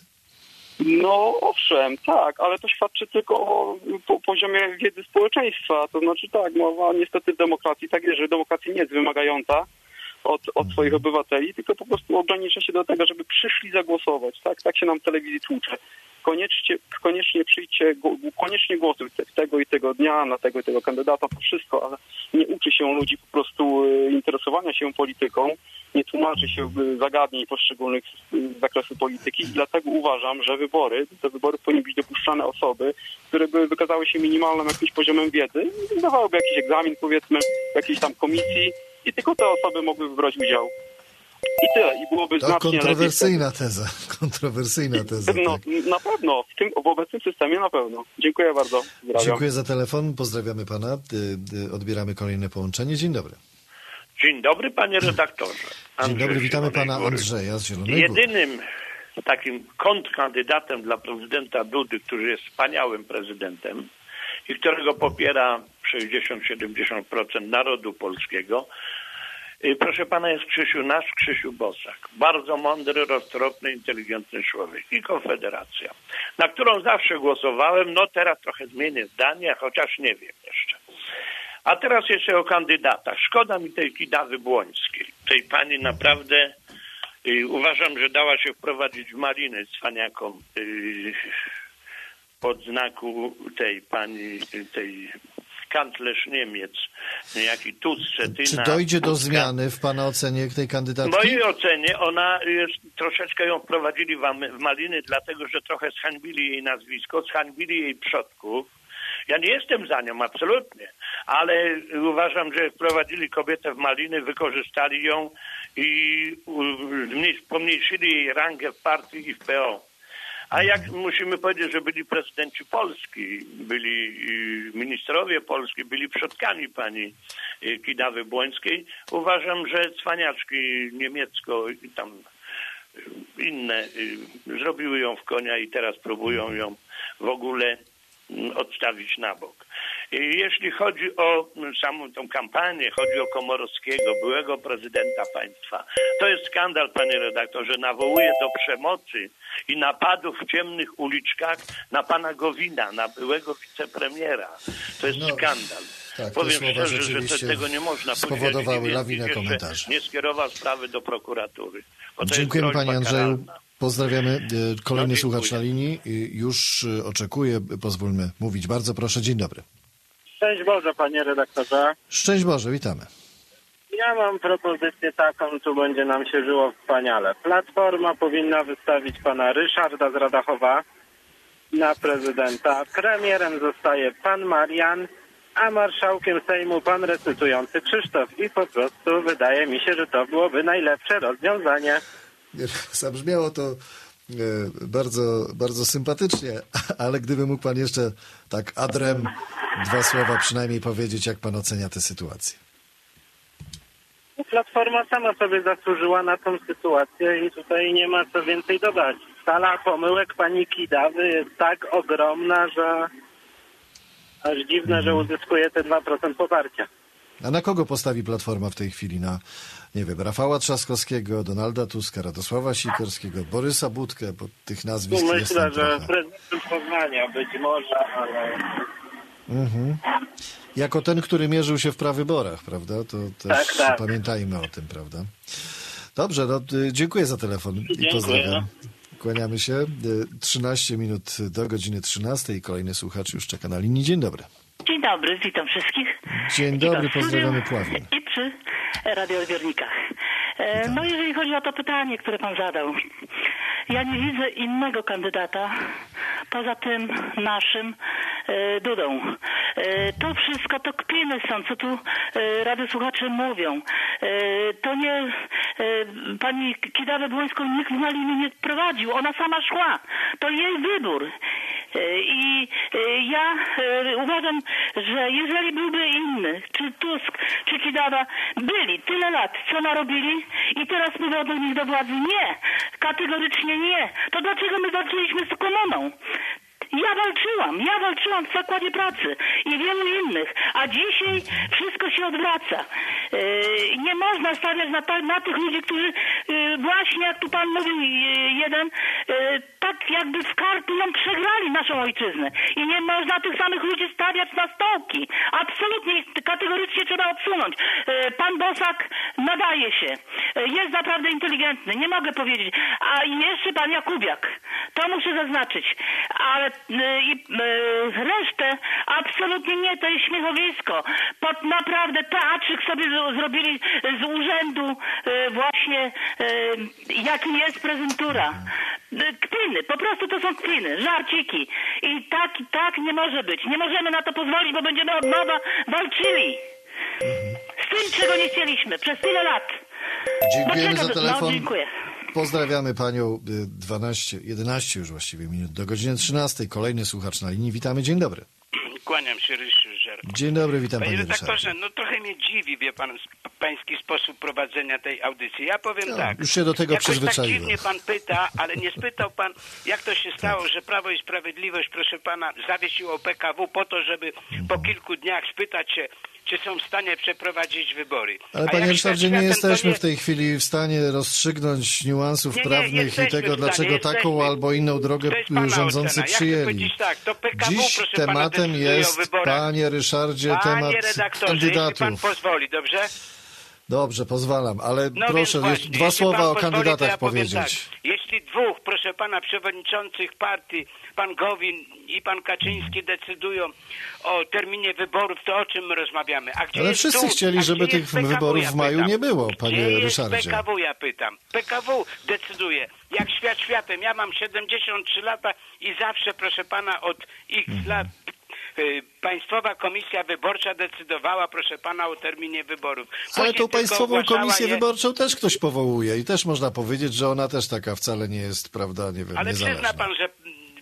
No owszem, tak, ale to świadczy tylko o po, poziomie wiedzy społeczeństwa. To znaczy tak, mowa niestety w demokracji tak jest, że demokracja nie jest wymagająca od, od swoich obywateli, tylko po prostu ogranicza się do tego, żeby przyszli zagłosować. Tak, tak się nam w telewizji tłucze. Koniecznie, koniecznie przyjdźcie, koniecznie głosujcie tego i tego dnia na tego i tego kandydata, to wszystko, ale nie uczy się ludzi po prostu interesowania się polityką, nie tłumaczy się zagadnień poszczególnych z zakresu polityki i dlatego uważam, że wybory, te wybory powinny być dopuszczane osoby, które by wykazały się minimalnym jakimś poziomem wiedzy, zdawałyby jakiś egzamin powiedzmy w jakiejś tam komisji i tylko te osoby mogły wybrać udział. I tyle. I byłoby To znacznie kontrowersyjna lepiej. teza. Kontrowersyjna teza. No, Tak. na pewno. W tym w obecnym systemie na pewno. Dziękuję bardzo. Pozdrawiam. Dziękuję za telefon. Pozdrawiamy pana. Y, y, Odbieramy kolejne połączenie. Dzień dobry. Dzień dobry, panie redaktorze. Dzień Andrzej dobry. Witamy Zielonej pana Góry. Andrzeja z Zielonej Góry. Jedynym takim kontrkandydatem dla prezydenta Dudy, który jest wspaniałym prezydentem i którego popiera sześćdziesiąt do siedemdziesięciu procent narodu polskiego, proszę pana, jest Krzysiu, nasz Krzysiu Bosak. Bardzo mądry, roztropny, inteligentny człowiek. I Konfederacja, na którą zawsze głosowałem. No teraz trochę zmienię zdanie, chociaż nie wiem jeszcze. A teraz jeszcze o kandydatach. Szkoda mi tej Kidawy Błońskiej. Tej pani naprawdę y, uważam, że dała się wprowadzić w maliny cwaniakom y, pod znaku tej pani, tej kanclerz Niemiec, niejaki Tusk, Cetyna. Czy dojdzie do Tuska. zmiany w pana ocenie tej W kandydatki? mojej ocenie ona jest, troszeczkę ją wprowadzili w, w maliny, dlatego że trochę zhańbili jej nazwisko, zhańbili jej przodków. Ja nie jestem za nią, absolutnie, ale uważam, że wprowadzili kobietę w maliny, wykorzystali ją i pomniejszyli jej rangę w partii i w P O. A jak musimy powiedzieć, że byli prezydenci Polski, byli ministrowie Polski, byli przodkami pani Kidawy Błońskiej, uważam, że cwaniaczki niemiecko i tam inne zrobiły ją w konia i teraz próbują ją w ogóle odstawić na bok. Jeśli chodzi o samą tą kampanię, chodzi o Komorowskiego, byłego prezydenta państwa, to jest skandal, panie redaktorze, nawołuje do przemocy i napadów w ciemnych uliczkach na pana Gowina, na byłego wicepremiera. To jest no, skandal. Tak, powiem szczerze, że to, tego nie można spowodowały lawinę komentarzy. Nie skierował sprawy do prokuratury. Dziękujemy panie Andrzeju. Karalna. Pozdrawiamy. Kolejny no, słuchacz na linii. Już oczekuje. Pozwólmy mówić. Bardzo proszę. Dzień dobry. Szczęść Boże, panie redaktorze. Szczęść Boże, witamy. Ja mam propozycję taką, tu będzie nam się żyło wspaniale. Platforma powinna wystawić pana Ryszarda z Radachowa na prezydenta. Premierem zostaje pan Marian, a marszałkiem Sejmu pan recytujący Krzysztof. I po prostu wydaje mi się, że to byłoby najlepsze rozwiązanie. Zabrzmiało to bardzo, bardzo sympatycznie, ale gdyby mógł pan jeszcze tak adrem dwa słowa przynajmniej powiedzieć, jak pan ocenia tę sytuację. Platforma sama sobie zasłużyła na tą sytuację i tutaj nie ma co więcej dodać. Skala pomyłek pani Kidawy jest tak ogromna, że aż dziwne, że uzyskuje te dwa procent poparcia. A na kogo postawi Platforma w tej chwili? Na, nie wiem, Rafała Trzaskowskiego, Donalda Tuska, Radosława Sikorskiego, Borysa Budkę, bo tych nazwisk tu jest myślę, że trochę. prezydent Poznania być może, ale... Mhm. Jako ten, który mierzył się w prawyborach, prawda? To też tak, tak. pamiętajmy o tym, prawda? Dobrze, no, dziękuję za telefon i dziękuję. pozdrawiam. Kłaniamy się. trzynaście minut do godziny trzynastej. Kolejny słuchacz już czeka na linii. Dzień dobry. Dzień dobry, witam wszystkich. Dzień dobry, pozdrawiamy Pławin. I przy radioodbiornikach. E, no jeżeli chodzi o to pytanie, które pan zadał, ja nie widzę innego kandydata poza tym naszym e, Dudą. E, to wszystko to kpiny są, co tu e, radiosłuchacze mówią. E, to nie e, pani Kidawę Błońską nikt na linię nie prowadził, ona sama szła. To jej wybór. I ja uważam, że jeżeli byłby inny, czy Tusk, czy Kidawa byli tyle lat, co narobili i teraz wywodzą nich do władzy, nie, kategorycznie nie, to dlaczego my walczyliśmy z komuną? Ja walczyłam, ja walczyłam w zakładzie pracy i wielu innych, a dzisiaj wszystko się odwraca. Yy, nie można stawiać na, ta, na tych ludzi, którzy yy, właśnie, jak tu pan mówił, yy, jeden, yy, tak jakby w karty nam przegrali naszą ojczyznę. I nie można tych samych ludzi stawiać na stołki. Absolutnie, kategorycznie trzeba odsunąć. Yy, pan Bosak nadaje się. Yy, jest naprawdę inteligentny, nie mogę powiedzieć. A jeszcze pan Jakubiak. To muszę zaznaczyć. Ale i resztę absolutnie nie, to jest śmiechowisko. Pod naprawdę teatrzyk sobie zrobili z urzędu właśnie jakim jest prezentura. Kpiny, po prostu to są kpiny, żarciki. I tak, tak nie może być. Nie możemy na to pozwolić, bo będziemy od nowa walczyli. Z tym, czego nie chcieliśmy przez tyle lat. Dziękujemy za telefon. No, dziękuję. Pozdrawiamy panią. dwanaście, jedenaście już właściwie minut do godziny trzynastej. Kolejny słuchacz na linii. Witamy. Dzień dobry. Kłaniam się, Ryszard. Dzień dobry, witam panie panie redaktorze, Ryszardzie. no trochę mnie dziwi, wie pan, pański sposób prowadzenia tej audycji. Ja powiem No, tak. już się do tego jakoś przyzwyczaiłem. tak dziwnie pan pyta, ale nie spytał pan, jak to się stało, tak. że Prawo i Sprawiedliwość, proszę pana, zawiesiło P K W po to, żeby mhm. po kilku dniach spytać się, czy są w stanie przeprowadzić wybory. Ale A panie Ryszardzie, nie jesteśmy nie... w tej chwili w stanie rozstrzygnąć niuansów nie, nie, prawnych i tego, dlaczego jesteśmy. taką albo inną drogę rządzący przyjęli. Tak, to P K W, Dziś proszę tematem pana, jest, panie Ryszardzie, panie temat redaktorze, kandydatów. jeśli pan pozwoli, dobrze? Dobrze, pozwalam, ale no proszę właśnie, dwa słowa o pozwoli, kandydatach ja powiedzieć. Tak. Jeśli dwóch, proszę pana, przewodniczących partii, pan Gowin i pan Kaczyński decydują o terminie wyborów, to o czym my rozmawiamy? A gdzie Ale jest wszyscy tu? chcieli, A żeby gdzie tych jest P K W, wyborów ja w maju pytam? nie było, panie gdzie Ryszardzie. Jest P K W, ja pytam. P K W decyduje. Jak świat światem. Ja mam siedemdziesiąt trzy lata i zawsze, proszę pana, od x mhm. lat Państwowa Komisja Wyborcza decydowała, proszę pana, o terminie wyborów. Ale Później tą Państwową Komisję je... Wyborczą też ktoś powołuje i też można powiedzieć, że ona też taka wcale nie jest, prawda, nie wiem, Ale niezależna. przyzna pan, że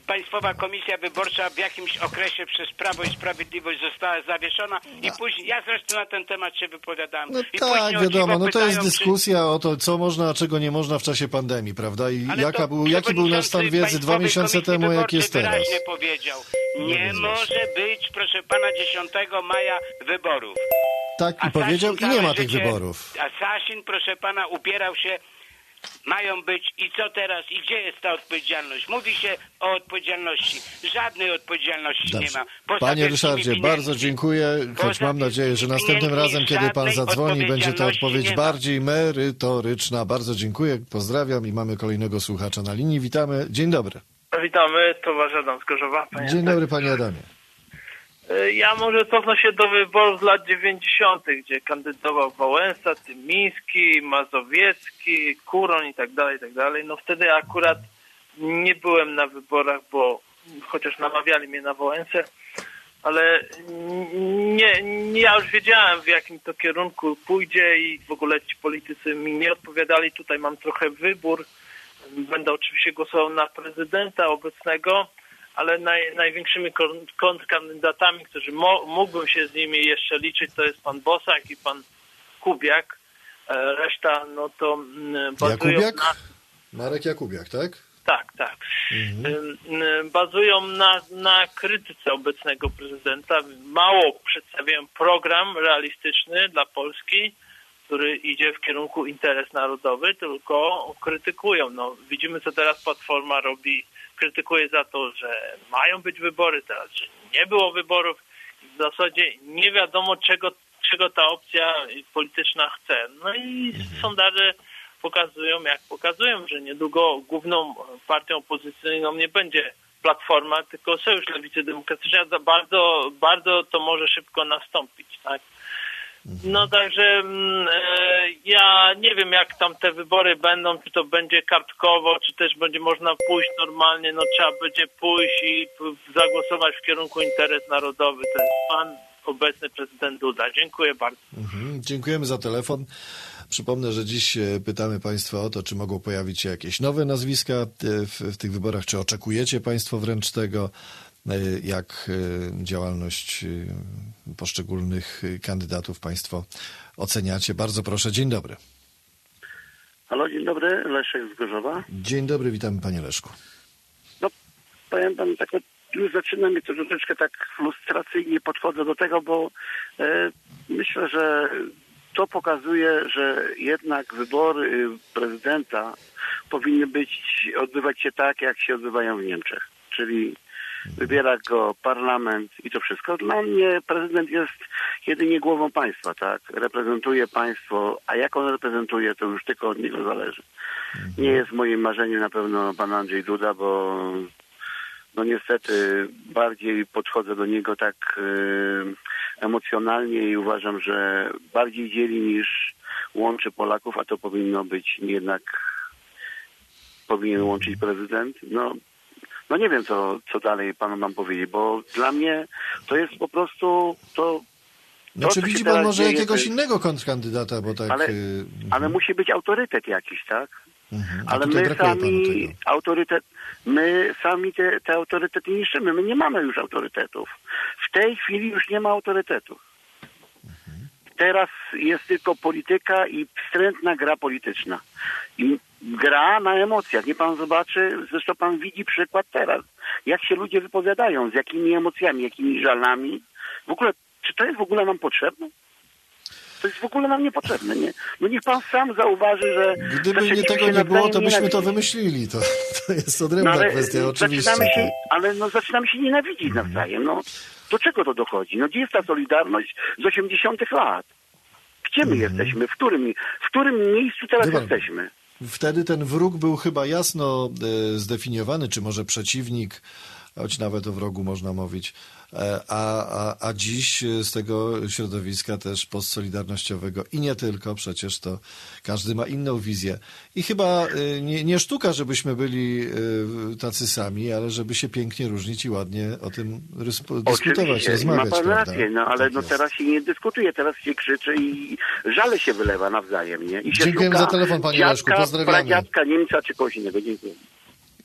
Państwowa Komisja Wyborcza w jakimś okresie przez Prawo i Sprawiedliwość została zawieszona i później, ja zresztą na ten temat się wypowiadałem. No I tak, później wiadomo, no to pytają, jest dyskusja czy... o to, co można, a czego nie można w czasie pandemii, prawda? I jaka był, jaki był nasz stan wiedzy dwa miesiące temu, jak jest teraz? Wyraźnie powiedział, nie no może być, proszę pana, dziesiątego maja wyborów. Tak, i A powiedział, Sasin i nie ma całe tych życie, wyborów. A Sasin, proszę pana, upierał się, mają być i co teraz? I gdzie jest ta odpowiedzialność? Mówi się o odpowiedzialności. Żadnej odpowiedzialności Dobrze. nie ma. Poza Panie Ryszardzie, bardzo dziękuję, choć mam nadzieję, że następnym razem, kiedy pan zadzwoni, będzie to odpowiedź bardziej merytoryczna. Bardzo dziękuję, pozdrawiam i mamy kolejnego słuchacza na linii. Witamy. Dzień dobry. Witamy, towarzysz Adam z Gorzowa. Panie Dzień dobry, panie Adamie. Ja może cofnę się do wyborów z lat dziewięćdziesiątych, gdzie kandydował Wałęsa, Tymiński, Mazowiecki, Kuroń i tak dalej, i tak dalej. No wtedy akurat nie byłem na wyborach, bo chociaż namawiali mnie na Wałęsę, ale nie, nie, ja już wiedziałem, w jakim to kierunku pójdzie i w ogóle ci politycy mi nie odpowiadali. Tutaj mam trochę wybór. Będę oczywiście głosował na prezydenta obecnego, ale naj, największymi kontrkandydatami, którzy mo, mógłbym się z nimi jeszcze liczyć, to jest pan Bosak i pan Kubiak. Reszta, no to bazują Jakubiak? na... Marek Jakubiak, tak? Tak, tak. Mhm. Bazują na, na krytyce obecnego prezydenta. Mało przedstawiają program realistyczny dla Polski, który idzie w kierunku interes narodowy, tylko krytykują. No, widzimy, co teraz Platforma robi. Krytykuje za to, że mają być wybory, teraz, że nie było wyborów. W zasadzie nie wiadomo, czego, czego ta opcja polityczna chce. No i sondaże pokazują, jak pokazują, że niedługo główną partią opozycyjną nie będzie Platforma, tylko Sojusz Lewicy Demokratycznej. Bardzo, bardzo to może szybko nastąpić, tak? No także e, ja nie wiem, jak tam te wybory będą, czy to będzie kartkowo, czy też będzie można pójść normalnie, no trzeba będzie pójść i zagłosować w kierunku interes narodowy. To jest pan obecny prezydent Duda. Dziękuję bardzo. Mhm, dziękujemy za telefon. Przypomnę, że dziś pytamy państwa o to, czy mogą pojawić się jakieś nowe nazwiska w, w tych wyborach, czy oczekujecie państwo wręcz tego, jak działalność poszczególnych kandydatów państwo oceniacie. Bardzo proszę, dzień dobry. Halo, dzień dobry, Leszek z Gorzowa. Dzień dobry, witamy panie Leszku. No, powiem pan, tak, już zaczyna mnie to troszeczkę tak frustracyjnie podchodzę do tego, bo e, myślę, że to pokazuje, że jednak wybory prezydenta powinny być, odbywać się tak, jak się odbywają w Niemczech, czyli wybiera go parlament i to wszystko. Dla mnie prezydent jest jedynie głową państwa, tak? Reprezentuje państwo, a jak on reprezentuje, to już tylko od niego zależy. Nie jest moim marzeniem na pewno pan Andrzej Duda, bo no niestety bardziej podchodzę do niego tak e, emocjonalnie i uważam, że bardziej dzieli niż łączy Polaków, a to powinno być jednak powinien łączyć prezydent. No No nie wiem, co, co dalej panu mam powiedzieć, bo dla mnie to jest po prostu to... No to, czy widzi pan może dzieje, jakiegoś to... innego kontrkandydata, bo tak... Ale, y... ale musi być autorytet jakiś, tak? Mhm. Ale my sami autorytet, my sami te, te autorytety niszczymy. My nie mamy już autorytetów. W tej chwili już nie ma autorytetów. Mhm. Teraz jest tylko polityka i wstrętna gra polityczna. I gra na emocjach. Nie pan zobaczy, zresztą pan widzi przykład teraz, jak się ludzie wypowiadają, z jakimi emocjami, jakimi żalami. W ogóle, czy to jest w ogóle nam potrzebne? To jest w ogóle nam niepotrzebne, nie? No niech pan sam zauważy, że... Gdyby nie tego nie było, to byśmy to wymyślili. To, to jest odrębna no, kwestia, oczywiście. Się, ale no zaczynamy się nienawidzić mm. nawzajem. No, do czego to dochodzi? No gdzie jest ta solidarność z osiemdziesiątych lat? Gdzie my mm. jesteśmy? W którym, w którym miejscu teraz Dobra. jesteśmy? Wtedy ten wróg był chyba jasno e, zdefiniowany, czy może przeciwnik, choć nawet o wrogu można mówić. E, a, a, a dziś z tego środowiska też postsolidarnościowego i nie tylko, przecież to każdy ma inną wizję. I chyba e, nie, nie sztuka, żebyśmy byli e, tacy sami, ale żeby się pięknie różnić i ładnie o tym ryspo, dyskutować, rozmawiać. Ma pan rację, no ale tak no teraz się nie dyskutuje, teraz się krzyczy i żale się wylewa nawzajem, nie? I się Dziękujemy za telefon, panie Leszku, pozdrawiamy. Pradziadka, Niemca czy kogoś innego. Dziękuję.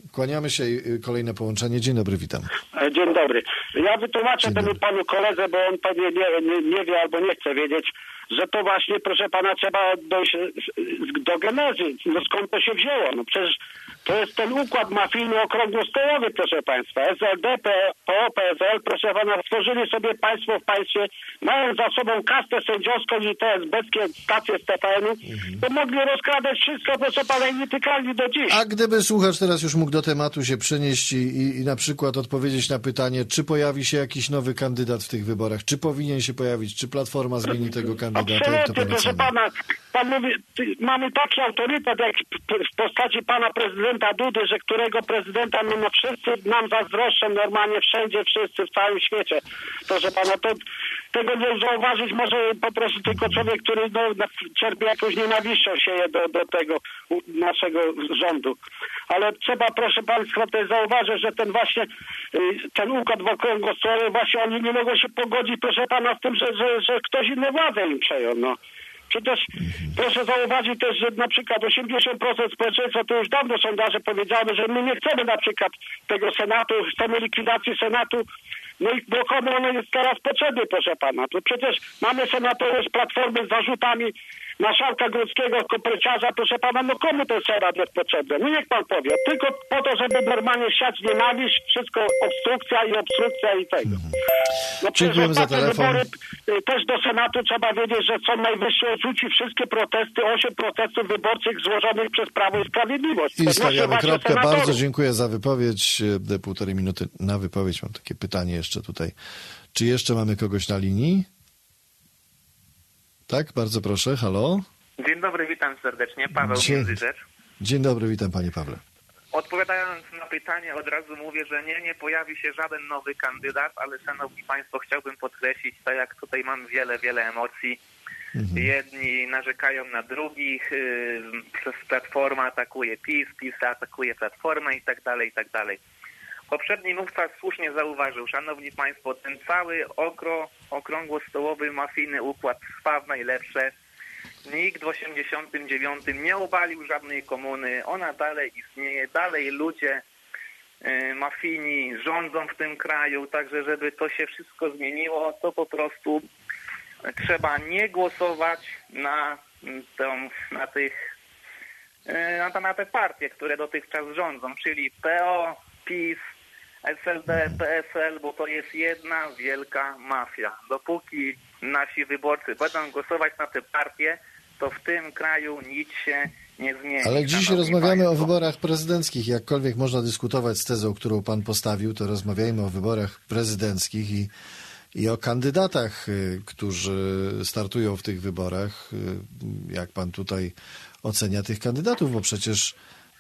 Kłaniamy się. Kolejne połączenie. Dzień dobry, witam. Dzień dobry. Ja wytłumaczę temu panu koledze, bo on pewnie nie, nie, nie wie albo nie chce wiedzieć, że to właśnie, proszę pana, trzeba dojść do genezy. No skąd to się wzięło? No przecież to jest ten układ mafijny okrągłostołowy, proszę państwa. S L D, P O, P S L, proszę pana, stworzyli sobie państwo w państwie, mając za sobą kastę sędziowską i te esbeckie stacje z T V N-u, mhm. to mogli rozkradać wszystko, proszę pana, i nie tykali do dziś. A gdyby słuchacz teraz już mógł do tematu się przenieść i, i, i na przykład odpowiedzieć na pytanie, czy pojawi się jakiś nowy kandydat w tych wyborach, czy powinien się pojawić, czy Platforma zmieni tego kandydata? Absolutnie, proszę pana, pan mówi, mamy taki autorytet jak w postaci pana prezydenta Dudy, że którego prezydenta no, no wszyscy nam zazdroszczą normalnie wszędzie, wszyscy w całym świecie. Proszę pana, to tego nie zauważyć może po prostu tylko człowiek, który no, cierpi jakąś nienawiścią sieje do, do tego naszego rządu. Ale trzeba, proszę państwa, też zauważyć, że ten właśnie ten układ w okrągłostołowy, właśnie oni nie mogą się pogodzić, proszę pana, z tym, że, że, że ktoś inny władzę im przejął, no. Przecież proszę zauważyć też, że na przykład osiemdziesiąt procent społeczeństwa, to już dawno sondaże powiedziały, że my nie chcemy na przykład tego Senatu, chcemy likwidacji Senatu, no i do komu on jest teraz potrzebny, proszę pana. To przecież mamy senatorów z Platformy z zarzutami marszałka Grodzkiego, Koperciarza, proszę pana, no komu ten Senat jest potrzebny? No niech pan powie, tylko po to, żeby normalnie siać nienawiść, wszystko obstrukcja i obstrukcja i tego. No dziękujemy za telefon. Wybory, też do Senatu trzeba wiedzieć, że Sąd Najwyższy odrzuci wszystkie protesty, osiem protestów wyborczych złożonych przez Prawo i Sprawiedliwość. I stawiamy kropkę. Bardzo dziękuję za wypowiedź. Półtorej minuty na wypowiedź. Mam takie pytanie jeszcze tutaj. Czy jeszcze mamy kogoś na linii? Tak, bardzo proszę. Halo? Dzień dobry, witam serdecznie. Paweł Dzień, Międzyrzecz. Dzień dobry, witam panie Pawle. Odpowiadając na pytanie, od razu mówię, że nie, nie pojawi się żaden nowy kandydat, ale szanowni państwo, chciałbym podkreślić, tak jak tutaj mam wiele, wiele emocji. Mhm. Jedni narzekają na drugich, yy, Platforma atakuje PiS, PiS atakuje Platformę i tak dalej, i tak dalej. Poprzedni mówca słusznie zauważył, szanowni państwo, ten cały okro, okrągłostołowy, mafijny układ trwa w najlepsze. Nikt w osiemdziesiątym dziewiątym nie obalił żadnej komuny, ona dalej istnieje, dalej ludzie y, mafijni rządzą w tym kraju, także żeby to się wszystko zmieniło, to po prostu trzeba nie głosować na, tą, na tych y, na, na te partie, które dotychczas rządzą, czyli P O, PiS, S L D, P S L, bo to jest jedna wielka mafia. Dopóki nasi wyborcy będą głosować na te partie, to w tym kraju nic się nie zmieni. Ale dziś rozmawiamy państwo o wyborach prezydenckich. Jakkolwiek można dyskutować z tezą, którą pan postawił, to rozmawiajmy o wyborach prezydenckich i, i o kandydatach, którzy startują w tych wyborach. Jak pan tutaj ocenia tych kandydatów, bo przecież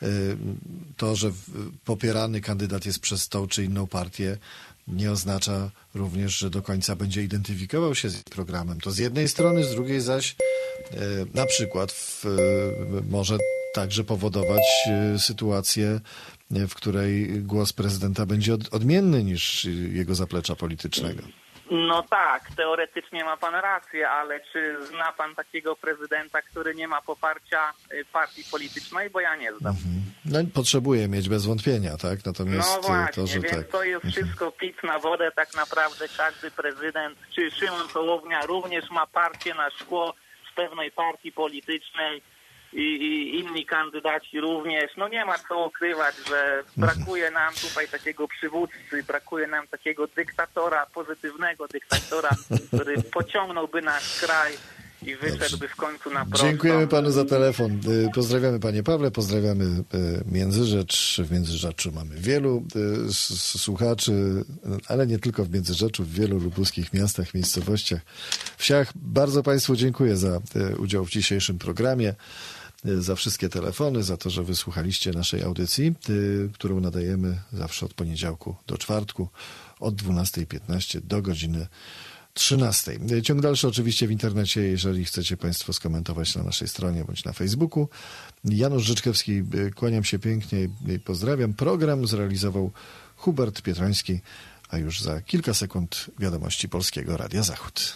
to, że popierany kandydat jest przez tą czy inną partię, nie oznacza również, że do końca będzie identyfikował się z programem. To z jednej strony, z drugiej zaś na przykład w, może także powodować sytuację, w której głos prezydenta będzie odmienny niż jego zaplecza politycznego. No tak, teoretycznie ma pan rację, ale czy zna pan takiego prezydenta, który nie ma poparcia partii politycznej? Bo ja nie znam. Mhm. No, potrzebuje mieć bez wątpienia, tak? Natomiast no właśnie, to, że więc tak. to jest wszystko pic na wodę tak naprawdę. Każdy prezydent, czy Szymon Hołownia również ma partię na szkło z pewnej partii politycznej i, i inni kandydaci również. No nie ma co ukrywać, że brakuje nam tutaj takiego przywódcy, brakuje nam takiego dyktatora, pozytywnego dyktatora, który pociągnąłby nasz kraj i wyszedłby w końcu na prostą. Dziękujemy panu za telefon. Pozdrawiamy panie Pawle, pozdrawiamy Międzyrzecz. W Międzyrzeczu mamy wielu słuchaczy, ale nie tylko w Międzyrzeczu, w wielu lubuskich miastach, miejscowościach, wsiach. Bardzo państwu dziękuję za udział w dzisiejszym programie, za wszystkie telefony, za to, że wysłuchaliście naszej audycji, którą nadajemy zawsze od poniedziałku do czwartku, od dwunastej piętnaście do godziny trzynastej. Ciąg dalszy oczywiście w internecie, jeżeli chcecie państwo skomentować na naszej stronie bądź na Facebooku. Janusz Życzkowski, kłaniam się pięknie i pozdrawiam. Program zrealizował Hubert Pietrański, a już za kilka sekund wiadomości Polskiego Radia Zachód.